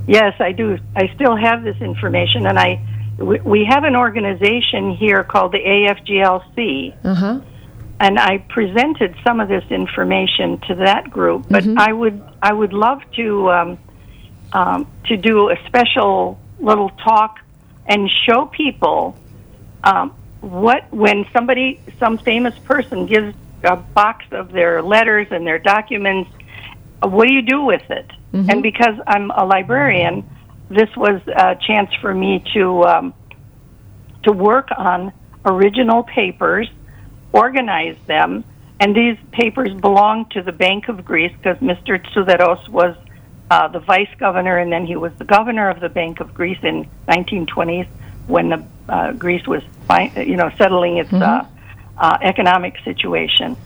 Yes, I do. I still have this information, and I we, we have an organization here called the A F G L C, Uh-huh. and I presented some of this information to that group. But Mm-hmm. I would I would love to um, um, to do a special little talk and show people um, what when somebody some famous person gives a box of their letters and their documents, uh, what do you do with it? Mm-hmm. And because I'm a librarian, this was a chance for me to um, to work on original papers, organize them, and these papers belong to the Bank of Greece because Mister Tsouderos was uh, the vice governor, and then he was the governor of the Bank of Greece in nineteen twenties when the uh, Greece was fi- you know settling its Mm-hmm. uh, uh, economic situation.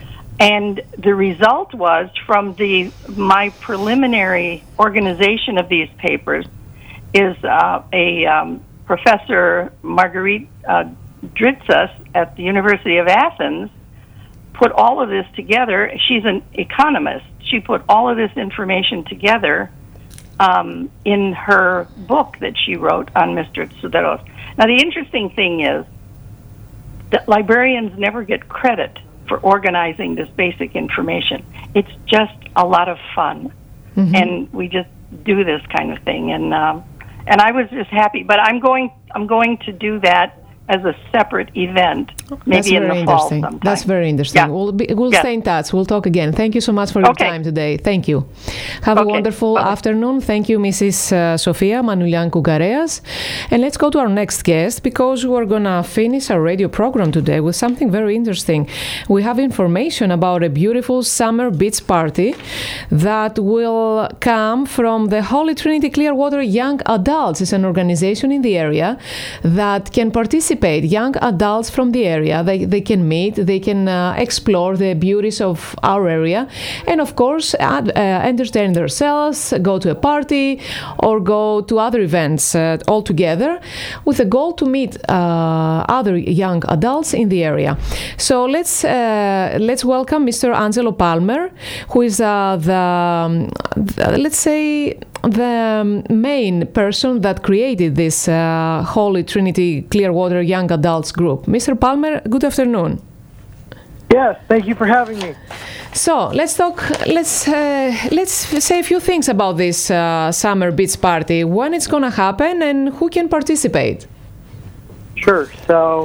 And the result was, from the my preliminary organization of these papers, is uh, a um, Professor Marguerite uh, Dritsas at the University of Athens put all of this together. She's an economist. She put all of this information together um, in her book that she wrote on Mister Tsouderos. Now, the interesting thing is that librarians never get credit for organizing this basic information. It's just a lot of fun, Mm-hmm. and we just do this kind of thing. And um, and I was just happy. But I'm going I'm going to do that as a separate event, maybe That's in very the fall interesting. sometime. That's very interesting. Yeah. We'll be, we'll Yeah. stay in touch. We'll talk again. Thank you so much for your Okay. time today. Thank you. Have a Okay. wonderful Bye. afternoon. Thank you, Missus Uh, Sofia Manoulian Koukareas. And let's go to our next guest, because we're going to finish our radio program today with something very interesting. We have information about a beautiful summer beach party that will come from the Holy Trinity Clearwater Young Adults. It's an organization in the area that can participate. Young adults from the area, they, they can meet, they can uh, explore the beauties of our area, and of course ad, uh, entertain themselves, go to a party or go to other events uh, all together, with a goal to meet uh, other young adults in the area. So let's uh, let's welcome Mister Angelo Palmer, who is uh, the, um, the let's say the main person that created this uh, Holy Trinity Clearwater Young Adults group. Mister Palmer, good afternoon. Yes, thank you for having me. So let's talk. Let's uh, let's say a few things about this uh, summer beach party. When it's gonna happen and who can participate? Sure. So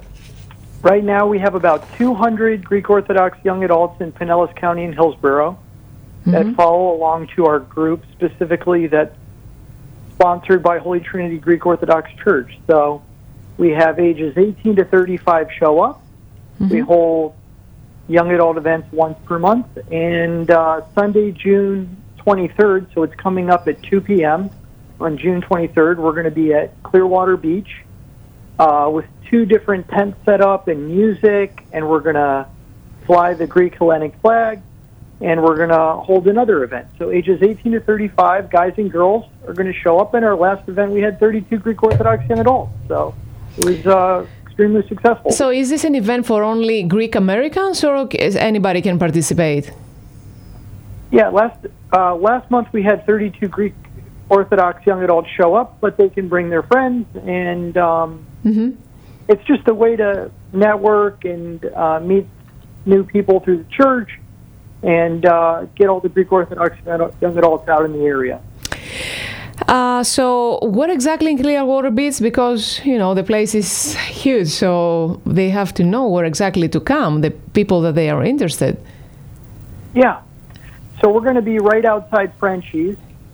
right now we have about two hundred Greek Orthodox young adults in Pinellas County and Hillsborough that follow along to our group, specifically that's sponsored by Holy Trinity Greek Orthodox Church. So we have ages eighteen to thirty-five show up. Mm-hmm. We hold young adult events once per month, and uh, Sunday, June twenty-third, so it's coming up at two p.m. on June twenty-third, we're going to be at Clearwater Beach uh, with two different tents set up and music, and we're going to fly the Greek Hellenic flag, and we're going to hold another event. So ages eighteen to thirty-five, guys and girls, are going to show up. In our last event, we had thirty-two Greek Orthodox young adults, so it was uh, extremely successful. So is this an event for only Greek Americans, or anybody can participate? Yeah, last uh, last month we had thirty-two Greek Orthodox young adults show up, but they can bring their friends, and um, Mm-hmm. it's just a way to network and uh, meet new people through the church and uh, get all the Greek Orthodox young adults out in the area. Uh, so what exactly in Clearwater Beach? Because, you know, the place is huge, so they have to know where exactly to come, the people that they are interested. Yeah. So we're going to be right outside Frenchie's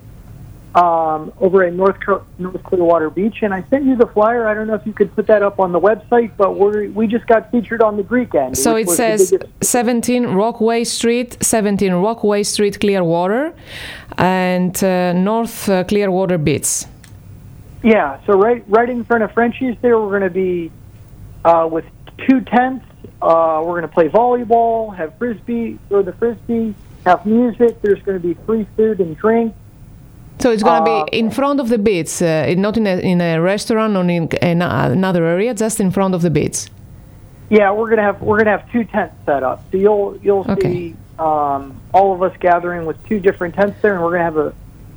um, over at North, North Clearwater Beach. And I sent you the flyer. I don't know if you could put that up on the website, but we we just got featured on the Greek end. So it says seventeen Rockway Street, seventeen Rockway Street, Clearwater, and uh, North uh, Clearwater Beach. Yeah, so right right in front of Frenchie's there, we're going to be uh, with two tents. Uh, we're going to play volleyball, have frisbee, throw the frisbee, have music. There's going to be free food and drink. So it's going to Uh, be in front of the beach, uh, not in a, in a restaurant or in an, another area, just in front of the beach. Yeah, we're gonna have we're gonna have two tents set up. So you'll you'll Okay. see um, all of us gathering with two different tents there, and we're gonna have a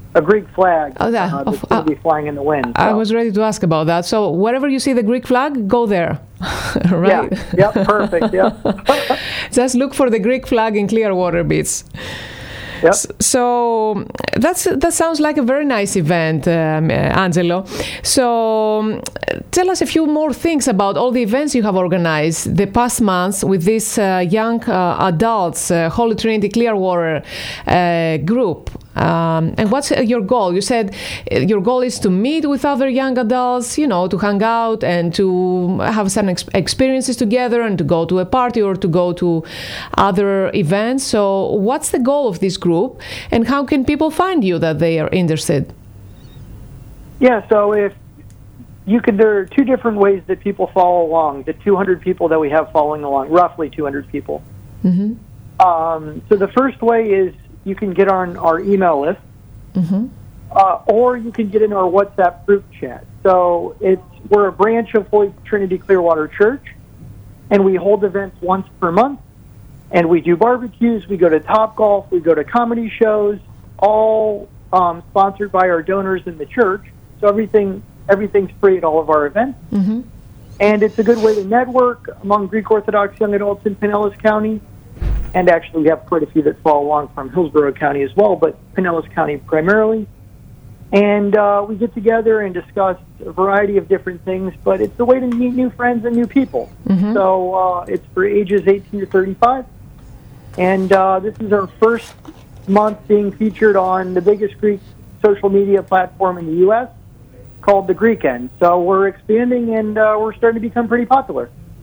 a Greek flag oh, that, uh, that's oh, going to be flying in the wind. So. I was ready to ask about that. So wherever you see the Greek flag, go there, right? Yeah, yep, perfect, yep. Just look for the Greek flag in Clearwater Beach. Yep. So that's that sounds like a very nice event, um, Angelo. So um, tell us a few more things about all the events you have organized the past months with this uh, young uh, adults, uh, Holy Trinity Clearwater uh, group. Um, and what's your goal? You said your goal is to meet with other young adults, you know, to hang out and to have some ex- experiences together and to go to a party or to go to other events. So what's the goal of this group and how can people find you that they are interested? Yeah, so if you could, there are two different ways that people follow along. The two hundred people that we have following along, roughly two hundred people. Mm-hmm. Um, so the first way is you can get on our email list, mm-hmm. uh, or you can get in our WhatsApp group chat. So it's we're a branch of Holy Trinity Clearwater Church, and we hold events once per month, and we do barbecues, we go to Topgolf, we go to comedy shows, all um, sponsored by our donors in the church. So everything everything's free at all of our events. Mm-hmm. And it's a good way to network among Greek Orthodox young adults in Pinellas County. And actually, we have quite a few that follow along from Hillsborough County as well, but Pinellas County primarily. And uh, we get together and discuss a variety of different things, but it's a way to meet new friends and new people. Mm-hmm. So uh, it's for ages eighteen to thirty-five. And uh, this is our first month being featured on the biggest Greek social media platform in the U S called The Greek End. So we're expanding and uh, we're starting to become pretty popular.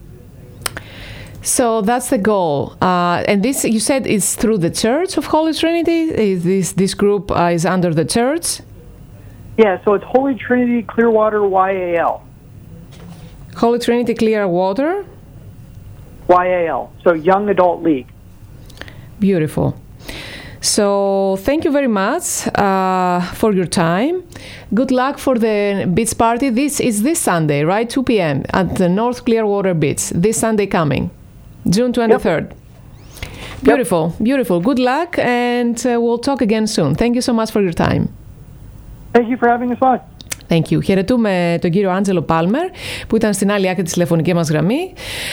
So that's the goal. Uh, and this, you said, is through the Church of Holy Trinity? Is this, this group uh, is under the church? Yeah, so it's Holy Trinity Clearwater Y A L. Holy Trinity Clearwater? Y A L, so Young Adult League. Beautiful. So thank you very much uh, for your time. Good luck for the beach party. This is this Sunday, right? two p.m. at the North Clearwater Beach. This Sunday coming. June twenty-third. Yep. Beautiful, yep. Beautiful. Good luck, and uh, we'll talk again soon. Thank you so much for your time. Thank you for having us on. Thank you. Χαιρετούμε τον κύριο Άντζελο Πάλμερ που ήταν στην άλλη άκρη της τηλεφωνικής μας γραμμή.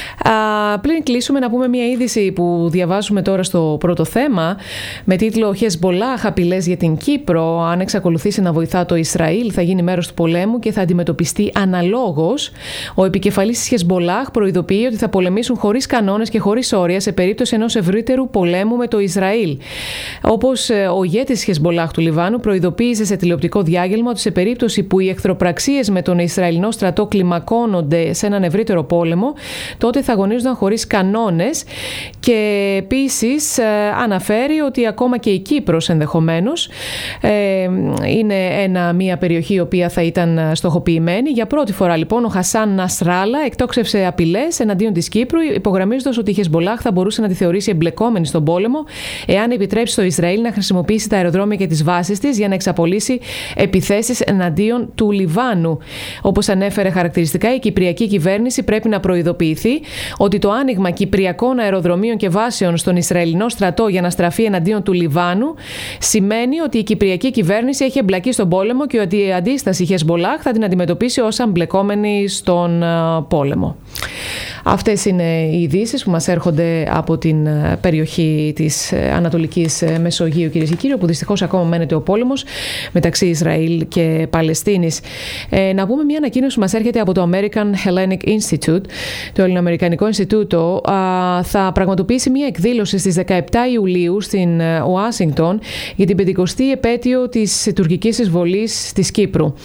Α, πριν κλείσουμε να πούμε μια είδηση που διαβάζουμε τώρα στο πρώτο θέμα με τίτλο «Χεσμπολάχ απειλές για την Κύπρο. Αν εξακολουθήσει να βοηθά το Ισραήλ θα γίνει μέρος του πολέμου και θα αντιμετωπιστεί αναλόγως». Ο επικεφαλής της Χεσμπολάχ προειδοποιεί ότι θα πολεμήσουν χωρίς κανόνες και χωρίς όρια σε περίπτωση ενός ευρύτερου πολέμου με το Ισραήλ. Όπως ο ηγέτης της Χεσμπολάχ του Λιβάνου προειδοποίησε σε τηλεοπτικό διάγγελμα ότι σε περίπτωση που οι εχθροπραξίες με τον Ισραηλινό στρατό κλιμακώνονται σε έναν ευρύτερο πόλεμο, τότε θα αγωνίζονταν χωρίς κανόνες και επίσης ε, αναφέρει ότι ακόμα και η Κύπρος ενδεχομένως ε, είναι ένα, μια περιοχή η οποία θα ήταν στοχοποιημένη. Για πρώτη φορά λοιπόν ο Χασάν Νασράλα εκτόξευσε απειλές εναντίον της Κύπρου, υπογραμμίζοντας ότι η Χεσμπολάχ θα μπορούσε να τη θεωρήσει εμπλεκόμενη στον πόλεμο εάν επιτρέψει στο Ισραήλ να χρησιμοποιήσει τα αεροδρόμια και τις βάσεις της για να εξαπολύσει επιθέσεις εναντίον του Λιβάνου. Όπως ανέφερε χαρακτηριστικά, η κυπριακή κυβέρνηση πρέπει να προειδοποιηθεί ότι το άνοιγμα κυπριακών αεροδρομίων και βάσεων στον Ισραηλινό στρατό για να στραφεί εναντίον του Λιβάνου σημαίνει ότι η κυπριακή κυβέρνηση έχει εμπλακεί στον πόλεμο και ότι η αντίσταση Χεσμπολάχ θα την αντιμετωπίσει ως εμπλεκόμενη στον πόλεμο. Αυτές είναι οι ειδήσεις που μας έρχονται από την περιοχή της Ανατολικής Μεσογείου, κυρίες και κύριοι, όπου δυστυχώς ακόμα μένεται ο πόλεμος μεταξύ Ισραήλ και Παλαιστίνης. Ε, να πούμε μια ανακοίνωση που μας έρχεται από το American Hellenic Institute. Το Ελληνοαμερικανικό Ινστιτούτο α, θα πραγματοποιήσει μια εκδήλωση στις δεκαεπτά Ιουλίου στην Ουάσιγκτον για την πεντηκοστή επέτειο της τουρκικής εισβολής της Κύπρου.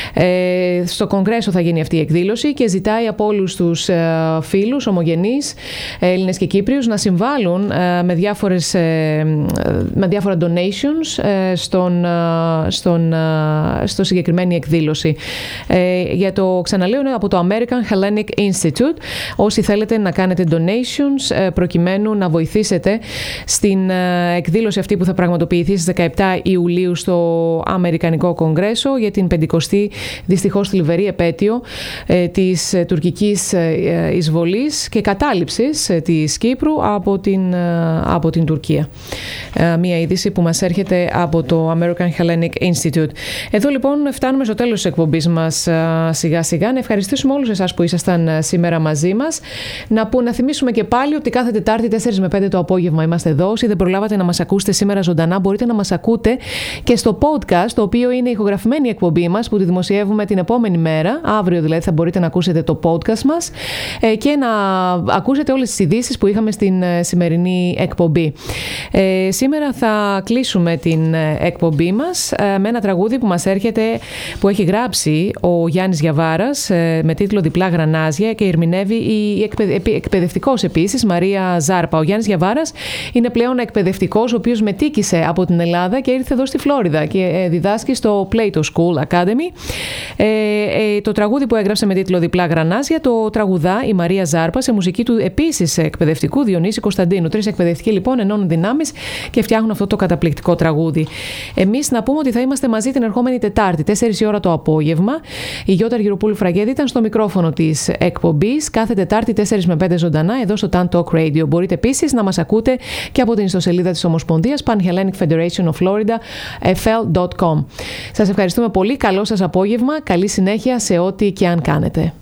Ε, στο Κογκρέσο θα γίνει αυτή η εκδήλωση και ζητάει από όλους τους ε, φίλους, ομογενείς, Έλληνες και Κύπριους να συμβάλλουν με, διάφορες, με διάφορα donations στον, στον, στο συγκεκριμένη εκδήλωση. Για το ξαναλέω από το American Hellenic Institute, όσοι θέλετε να κάνετε donations προκειμένου να βοηθήσετε στην εκδήλωση αυτή που θα πραγματοποιηθεί στις δεκαεπτά Ιουλίου στο Αμερικανικό Κογκρέσο για την πεντηκοστή δυστυχώς θλιβερή επέτειο της τουρκικής εισβολής εισβολής και κατάληψης της Κύπρου από την, από την Τουρκία. Μία είδηση που μας έρχεται από το American Hellenic Institute. Εδώ λοιπόν φτάνουμε στο τέλος της εκπομπής μας σιγά σιγά. Να ευχαριστήσουμε όλους εσάς που ήσασταν σήμερα μαζί μας. Να, που, να θυμίσουμε και πάλι ότι κάθε Τετάρτη τέσσερα με πέντε το απόγευμα είμαστε εδώ. Όσοι δεν προλάβατε να μας ακούσετε σήμερα ζωντανά, μπορείτε να μας ακούτε και στο podcast, το οποίο είναι η ηχογραφημένη εκπομπή μας που τη δημοσιεύουμε την επόμενη μέρα. Αύριο δηλαδή θα μπορείτε να ακούσετε το podcast μας και να ακούσετε όλες τις ειδήσεις που είχαμε στην σημερινή εκπομπή. Ε, σήμερα θα κλείσουμε την εκπομπή μας με ένα τραγούδι που μας έρχεται, που έχει γράψει ο Γιάννης Γιαβάρας με τίτλο «Διπλά γρανάζια» και ερμηνεύει η εκπαιδευτικός επίσης Μαρία Ζάρπα. Ο Γιάννης Γιαβάρας είναι πλέον εκπαιδευτικός, ο οποίος μετήκησε από την Ελλάδα και ήρθε εδώ στη Φλόριδα και διδάσκει στο Plato School Academy. Ε, ε, το τραγούδι που έγραψε με τίτλο «Διπλά γρανάζια» το τραγουδά η Μαρία Ζάρπα σε μουσική του επίσης εκπαιδευτικού Διονύση Κωνσταντίνου. Τρεις εκπαιδευτικοί λοιπόν ενώνουν δυνάμεις και φτιάχνουν αυτό το καταπληκτικό τραγούδι. Εμείς να πούμε ότι θα είμαστε μαζί την ερχόμενη Τετάρτη, τέσσερις η ώρα το απόγευμα. Η Γιώτα Αργυροπούλου Φραγέδη ήταν στο μικρόφωνο της εκπομπής. Κάθε Τετάρτη τέσσερα με πέντε ζωντανά εδώ στο Tan Talk Radio. Μπορείτε επίσης να μας ακούτε και από την ιστοσελίδα της Ομοσπονδίας Pan Hellenic Federation of Florida εφ ελ τελεία κομ. Σας ευχαριστούμε πολύ. Καλό σας απόγευμα. Καλή συνέχεια σε ό,τι και αν κάνετε.